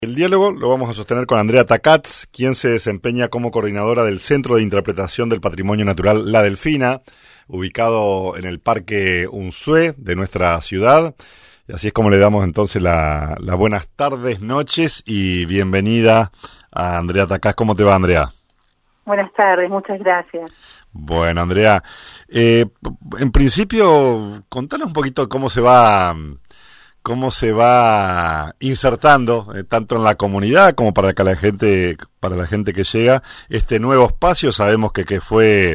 El diálogo lo vamos a sostener con Andrea Takats, quien se desempeña como coordinadora del Centro de Interpretación del Patrimonio Natural La Delfina, ubicado en el Parque Unzué de nuestra ciudad. Y así es como le damos entonces la buenas tardes, noches y bienvenida a Andrea Takats. ¿Cómo te va, Andrea? Buenas tardes, muchas gracias. Bueno, Andrea, en principio, contanos un poquito cómo se va insertando tanto en la comunidad como para la gente que llega este nuevo espacio. Sabemos que fue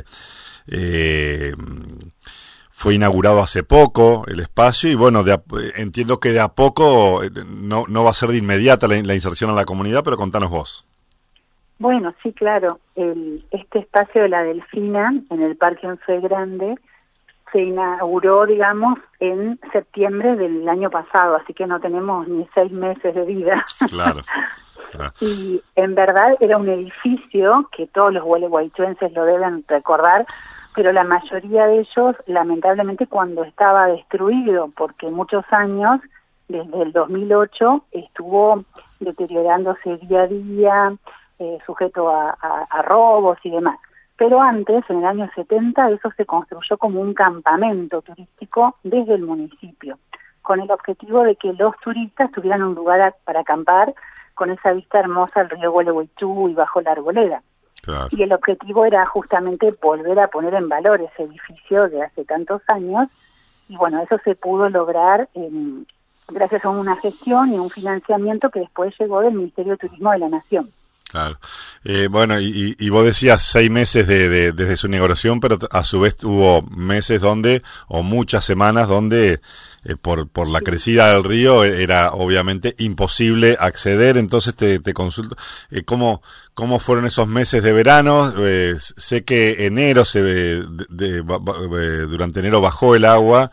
inaugurado hace poco el espacio y bueno, entiendo que de a poco no va a ser de inmediata la inserción en la comunidad, pero contanos vos. Bueno, sí, claro. Este espacio de La Delfina en el Parque Unzué Grande se inauguró, digamos, en septiembre del año pasado, así que no tenemos ni 6 meses de vida. Claro. Y en verdad era un edificio que todos los gualeguaychuenses lo deben recordar, pero la mayoría de ellos, lamentablemente, cuando estaba destruido, porque muchos años, desde el 2008, estuvo deteriorándose día a día, sujeto a robos y demás. Pero antes, en el año 70, eso se construyó como un campamento turístico desde el municipio, con el objetivo de que los turistas tuvieran un lugar para acampar con esa vista hermosa al río Gualeguaychú y bajo la arboleda. Claro. Y el objetivo era justamente volver a poner en valor ese edificio de hace tantos años, y bueno, eso se pudo lograr gracias a una gestión y un financiamiento que después llegó del Ministerio de Turismo de la Nación. Claro. Bueno, y vos decías 6 meses desde su inauguración, pero a su vez hubo meses o muchas semanas donde por la crecida del río era obviamente imposible acceder. Entonces te consulto, ¿cómo fueron esos meses de verano? Sé que enero durante enero bajó el agua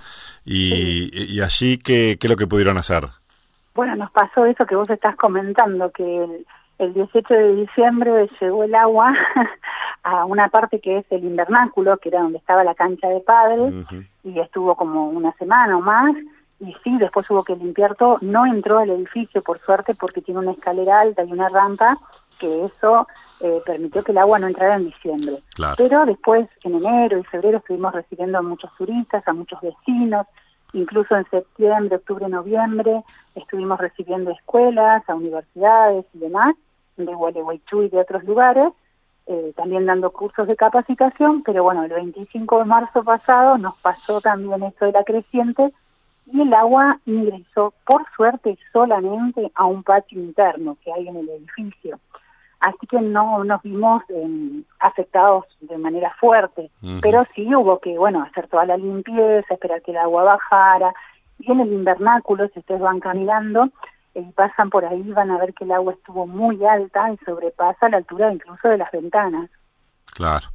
y allí ¿qué es lo que pudieron hacer? Bueno, nos pasó eso que vos estás comentando, que el 18 de diciembre llegó el agua a una parte que es el invernáculo, que era donde estaba la cancha de padres, y estuvo como una semana o más, y sí, después hubo que limpiar todo. No entró al edificio, por suerte, porque tiene una escalera alta y una rampa, que eso permitió que el agua no entrara en diciembre. Claro. Pero después, en enero y febrero, estuvimos recibiendo a muchos turistas, a muchos vecinos. Incluso en septiembre, octubre, noviembre, estuvimos recibiendo escuelas, a universidades y demás, de Gualeguaychú y de otros lugares, también dando cursos de capacitación, pero bueno, el 25 de marzo pasado nos pasó también esto de la creciente, y el agua ingresó, por suerte, solamente a un patio interno que hay en el edificio. Así que no nos vimos afectados de manera fuerte, pero sí hubo que, hacer toda la limpieza, esperar que el agua bajara. Y en el invernáculo, si ustedes van caminando y pasan por ahí, van a ver que el agua estuvo muy alta y sobrepasa la altura incluso de las ventanas. Claro.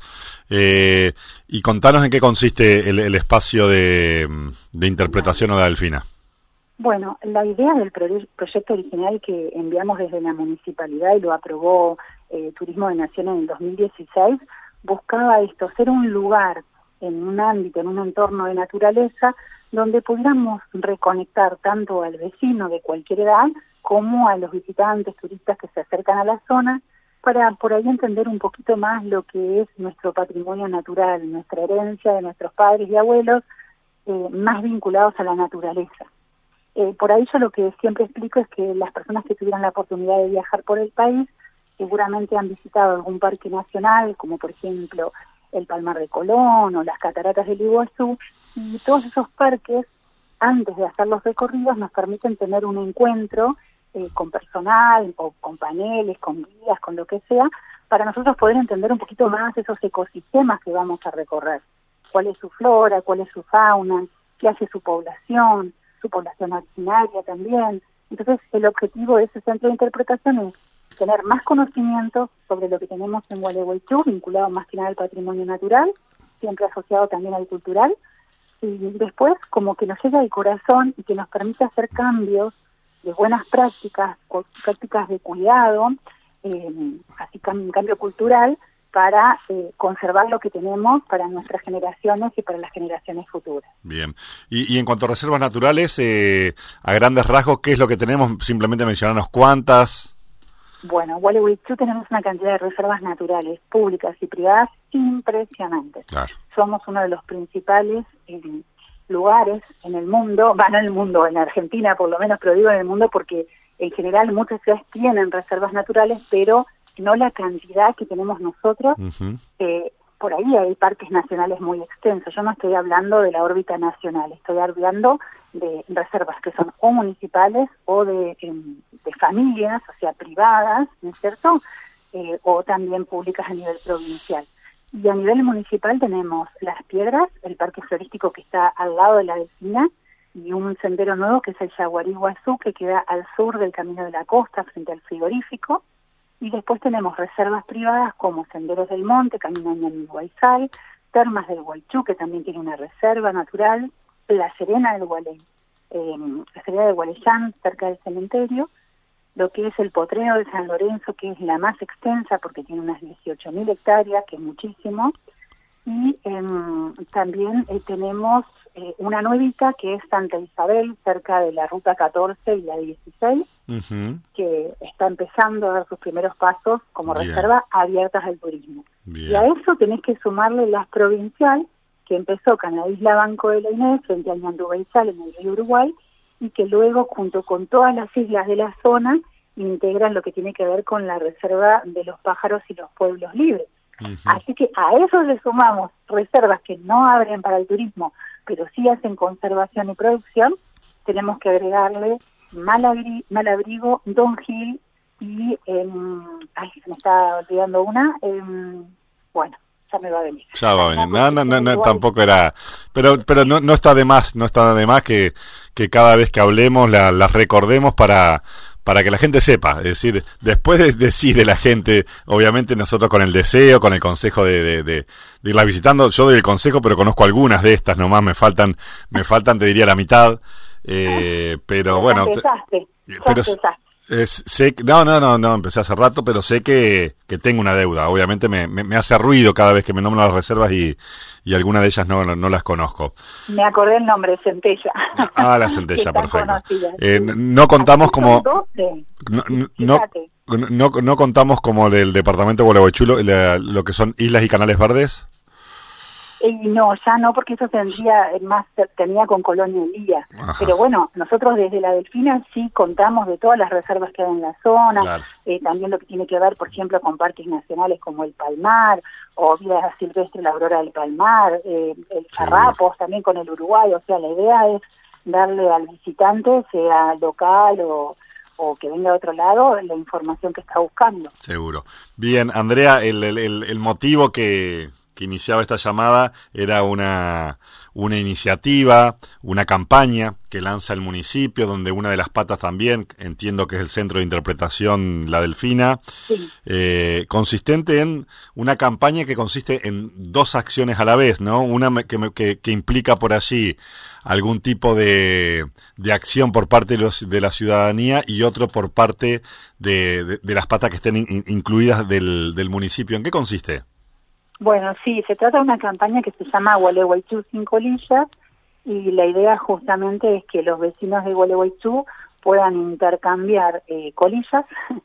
Y contanos en qué consiste el espacio de interpretación a La Delfina. Bueno, la idea del proyecto original que enviamos desde la municipalidad y lo aprobó Turismo de Nación en el 2016, buscaba esto, ser un lugar en un ámbito, en un entorno de naturaleza, donde pudiéramos reconectar tanto al vecino de cualquier edad como a los visitantes, turistas que se acercan a la zona, para por ahí entender un poquito más lo que es nuestro patrimonio natural, nuestra herencia de nuestros padres y abuelos, más vinculados a la naturaleza. Por ahí yo lo que siempre explico es que las personas que tuvieran la oportunidad de viajar por el país seguramente han visitado algún parque nacional, como por ejemplo el Palmar de Colón o las Cataratas del Iguazú, y todos esos parques, antes de hacer los recorridos, nos permiten tener un encuentro con personal o con paneles, con guías, con lo que sea, para nosotros poder entender un poquito más esos ecosistemas que vamos a recorrer. Cuál es su flora, cuál es su fauna, qué hace su población originaria también. Entonces, el objetivo de ese centro de interpretación es tener más conocimiento sobre lo que tenemos en Gualeguaychú, vinculado más que nada al patrimonio natural, siempre asociado también al cultural, y después como que nos llegue al corazón y que nos permita hacer cambios de buenas prácticas de cuidado, así cambio cultural, para conservar lo que tenemos para nuestras generaciones y para las generaciones futuras. Bien. Y en cuanto a reservas naturales, a grandes rasgos, ¿qué es lo que tenemos? Simplemente mencionarnos cuántas. Bueno, Gualeguaychú tenemos una cantidad de reservas naturales, públicas y privadas, impresionantes. Claro. Somos uno de los principales lugares en el mundo, no en el mundo, en Argentina por lo menos, pero digo en el mundo porque en general muchas ciudades tienen reservas naturales, pero no la cantidad que tenemos nosotros. Por ahí hay parques nacionales muy extensos. Yo no estoy hablando de la órbita nacional, estoy hablando de reservas que son o municipales o de familias, o sea, privadas, ¿no es cierto? O también públicas a nivel provincial. Y a nivel municipal tenemos Las Piedras, el parque florístico que está al lado de la Delfina, y un sendero nuevo que es el Yaguarí Guazú, que queda al sur del Camino de la Costa, frente al frigorífico. Y después tenemos reservas privadas como Senderos del Monte, Camino Ñañiguayzal, Termas del Guaychú, que también tiene una reserva natural, La Serena del la Serena de Gualeyán, cerca del cementerio, lo que es el Potrero de San Lorenzo, que es la más extensa porque tiene unas 18.000 hectáreas, que es muchísimo, y también tenemos una nuevita que es Santa Isabel, cerca de la Ruta 14 y la 16, que está empezando a dar sus primeros pasos como reserva abiertas al turismo. Y a eso tenés que sumarle las provincial, que empezó con la isla Banco de la Inés, frente al Ñandúbeizal en el río Uruguay, y que luego, junto con todas las islas de la zona, integran lo que tiene que ver con la reserva de los pájaros y los pueblos libres. Así que a eso le sumamos reservas que no abren para el turismo, pero sí hacen conservación y producción. Tenemos que agregarle Malabrigo, Don Gil y, se me está olvidando una, bueno, ya me va a venir. Ya va a venir. No, tampoco era, pero no está de más, que cada vez que hablemos las recordemos para que la gente sepa. Es decir, después de la gente, obviamente nosotros con el deseo, con el consejo de irla visitando, yo doy el consejo, pero conozco algunas de estas nomás, me faltan, te diría la mitad, pero bueno. No, empecé hace rato, pero sé que tengo una deuda. Obviamente me hace ruido cada vez que me nombran las reservas y algunas de ellas no las conozco. Me acordé el nombre, Centella. La Centella, perfecto. No contamos como... No contamos como del departamento de Gualeguaychú lo que son islas y canales verdes. No, ya no, porque eso tenía con Colonia Elía. Pero bueno, nosotros desde la Delfina sí contamos de todas las reservas que hay en la zona, claro. También lo que tiene que ver, por ejemplo, con parques nacionales como el Palmar, o Vida Silvestre la Aurora del Palmar, el Farrapos, también con el Uruguay. O sea, la idea es darle al visitante, sea local o que venga de otro lado, la información que está buscando. Seguro. Bien, Andrea, el motivo que iniciaba esta llamada era una iniciativa, una campaña que lanza el municipio, donde una de las patas también, entiendo que es el Centro de Interpretación La Delfina, sí. Consistente en una campaña que consiste en dos acciones a la vez, ¿no? Una que implica por allí algún tipo de acción por parte de la ciudadanía y otro por parte de las patas que estén incluidas del municipio. ¿En qué consiste? Bueno, sí, se trata de una campaña que se llama Gualeguaychú sin colillas, y la idea justamente es que los vecinos de Gualeguaychú puedan intercambiar colillas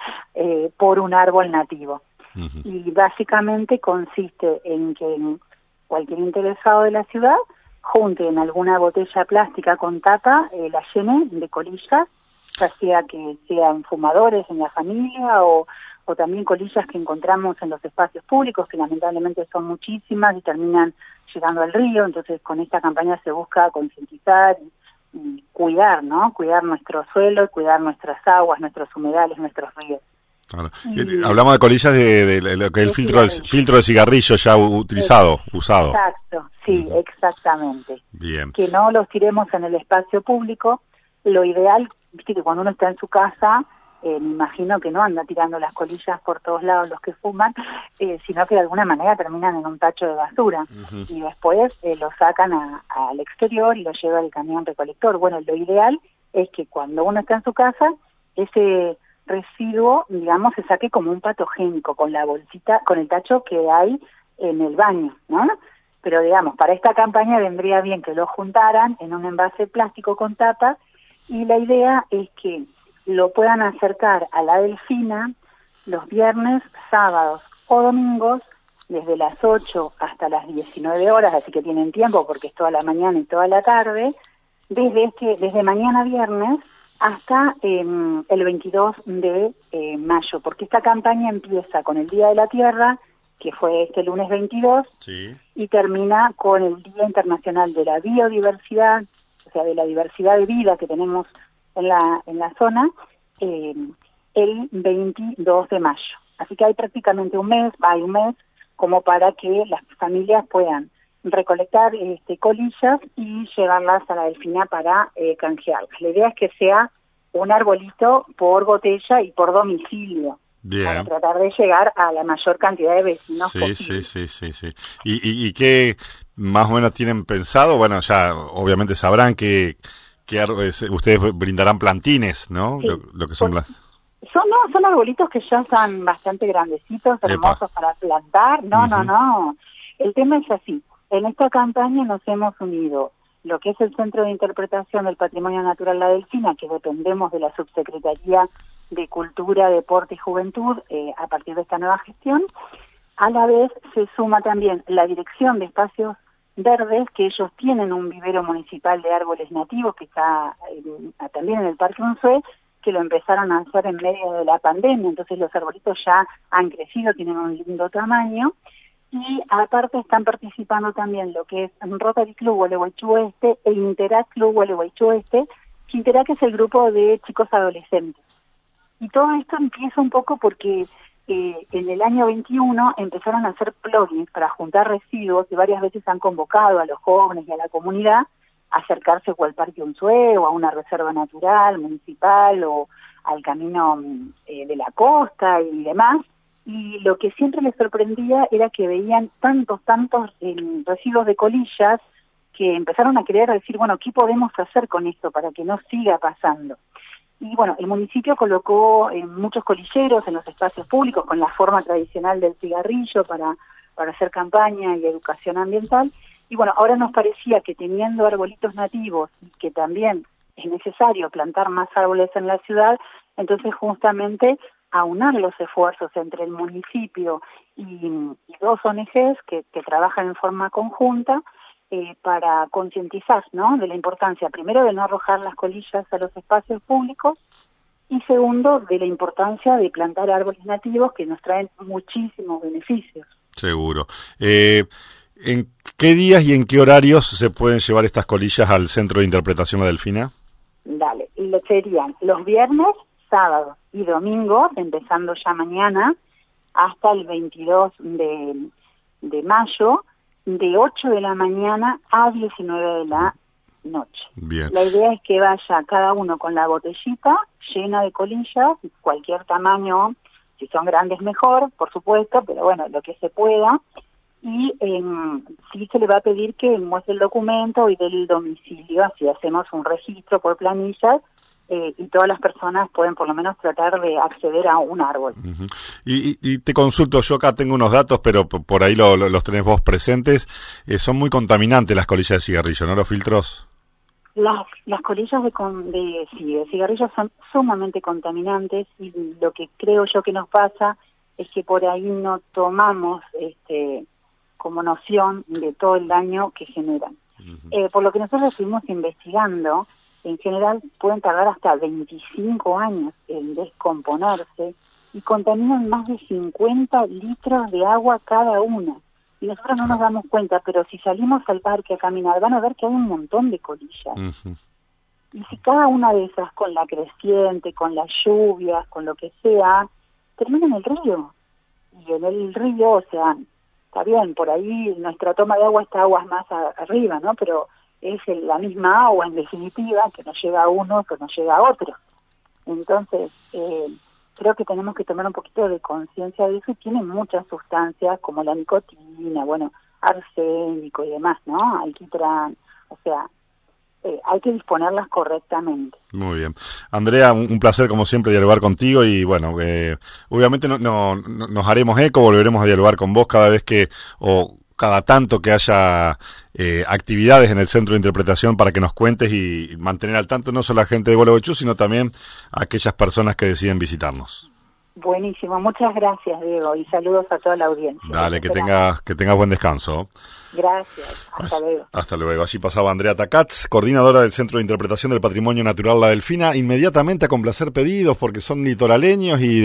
por un árbol nativo. Y básicamente consiste en que cualquier interesado de la ciudad junte en alguna botella plástica con tapa, la llene de colillas, ya sea que sean fumadores en la familia o también colillas que encontramos en los espacios públicos, que lamentablemente son muchísimas y terminan llegando al río. Entonces con esta campaña se busca concientizar y cuidar, ¿no? Cuidar nuestro suelo, cuidar nuestras aguas, nuestros humedales, nuestros ríos. Claro. Hablamos de colillas de lo que es el filtro de cigarrillo ya usado. Exacto, sí, exactamente. Bien. Que no los tiremos en el espacio público. Lo ideal, viste que cuando uno está en su casa, me imagino que no anda tirando las colillas por todos lados los que fuman, sino que de alguna manera terminan en un tacho de basura y después lo sacan al exterior y lo lleva el camión recolector. Bueno, lo ideal es que cuando uno está en su casa, ese residuo, digamos, se saque como un patogénico, con la bolsita, con el tacho que hay en el baño, ¿no? Pero digamos, para esta campaña vendría bien que lo juntaran en un envase plástico con tapa, y la idea es que lo puedan acercar a la Delfina los viernes, sábados o domingos, desde las 8 hasta las 19 horas, así que tienen tiempo porque es toda la mañana y toda la tarde, desde mañana viernes hasta el 22 de mayo, porque esta campaña empieza con el Día de la Tierra, que fue este lunes 22, Sí. y termina con el Día Internacional de la Biodiversidad, o sea, de la diversidad de vida que tenemos en la zona, el 22 de mayo. Así que hay prácticamente un mes como para que las familias puedan recolectar colillas y llevarlas a la Delfina para canjearlas. La idea es que sea un arbolito por botella y por domicilio, Bien. para tratar de llegar a la mayor cantidad de vecinos posible. Sí. ¿Y qué más o menos tienen pensado? Bueno, ya obviamente sabrán que ustedes brindarán plantines, ¿no? Sí. Lo que son las... Son arbolitos que ya están bastante grandecitos, hermosos para plantar. No. El tema es así. En esta campaña nos hemos unido lo que es el Centro de Interpretación del Patrimonio Natural La Delfina, que dependemos de la Subsecretaría de Cultura, Deporte y Juventud a partir de esta nueva gestión. A la vez se suma también la Dirección de Espacios Verdes, que ellos tienen un vivero municipal de árboles nativos que está también en el Parque Unzué, que lo empezaron a hacer en medio de la pandemia, entonces los arbolitos ya han crecido, tienen un lindo tamaño, y aparte están participando también lo que es Rotary Club Gualeguaychú Este e Interac Club Gualeguaychú Este, que Interac es el grupo de chicos adolescentes. Y todo esto empieza un poco porque en el año 21 empezaron a hacer plugins para juntar residuos, y varias veces han convocado a los jóvenes y a la comunidad a acercarse o al Parque Unzué o a una reserva natural municipal o al camino de la costa y demás. Y lo que siempre les sorprendía era que veían tantos residuos de colillas que empezaron a querer decir, bueno, ¿qué podemos hacer con esto para que no siga pasando? Y bueno, el municipio colocó muchos colilleros en los espacios públicos con la forma tradicional del cigarrillo para hacer campaña y educación ambiental. Y bueno, ahora nos parecía que teniendo arbolitos nativos y que también es necesario plantar más árboles en la ciudad, entonces justamente aunar los esfuerzos entre el municipio y dos ONGs que trabajan en forma conjunta para concientizar, ¿no?, de la importancia, primero, de no arrojar las colillas a los espacios públicos, y segundo, de la importancia de plantar árboles nativos que nos traen muchísimos beneficios. Seguro. ¿En qué días y en qué horarios se pueden llevar estas colillas al Centro de Interpretación La Delfina? Dale, serían los viernes, sábados y domingos, empezando ya mañana, hasta el 22 de mayo, de 8 de la mañana a 19 de la noche. Bien. La idea es que vaya cada uno con la botellita llena de colillas, cualquier tamaño, si son grandes mejor, por supuesto, pero bueno, lo que se pueda. Y sí se le va a pedir que muestre el documento y del domicilio, así hacemos un registro por planillas, y todas las personas pueden por lo menos tratar de acceder a un árbol. Uh-huh. Y te consulto, yo acá tengo unos datos, pero por ahí los tenés vos presentes. Son muy contaminantes las colillas de cigarrillo, ¿no? Los filtros. Las colillas de cigarrillos son sumamente contaminantes, y lo que creo yo que nos pasa es que por ahí no tomamos como noción de todo el daño que generan. Uh-huh. Por lo que nosotros estuvimos investigando, en general pueden tardar hasta 25 años en descomponerse y contaminan más de 50 litros de agua cada una. Y nosotros no nos damos cuenta, pero si salimos al parque a caminar van a ver que hay un montón de colillas. Uh-huh. Y si cada una de esas, con la creciente, con las lluvias, con lo que sea, termina en el río. Y en el río, o sea, está bien, por ahí nuestra toma de agua está aguas más arriba, ¿no? Pero es la misma agua, en definitiva, que nos llega a uno, que nos llega a otro. Entonces, creo que tenemos que tomar un poquito de conciencia de eso, y tiene muchas sustancias como la nicotina, bueno, arsénico y demás, ¿no? Alquitrán, o sea, hay que disponerlas correctamente. Muy bien. Andrea, un placer como siempre dialogar contigo y bueno, obviamente nos haremos eco, volveremos a dialogar con vos cada vez o cada tanto que haya actividades en el Centro de Interpretación para que nos cuentes y mantener al tanto no solo a la gente de Gualeguaychú, sino también a aquellas personas que deciden visitarnos. Buenísimo, muchas gracias, Diego, y saludos a toda la audiencia. Dale, que tengas buen descanso. Gracias, hasta luego. Hasta luego. Allí pasaba Andrea Tacats, coordinadora del Centro de Interpretación del Patrimonio Natural La Delfina, inmediatamente a complacer pedidos porque son litoraleños y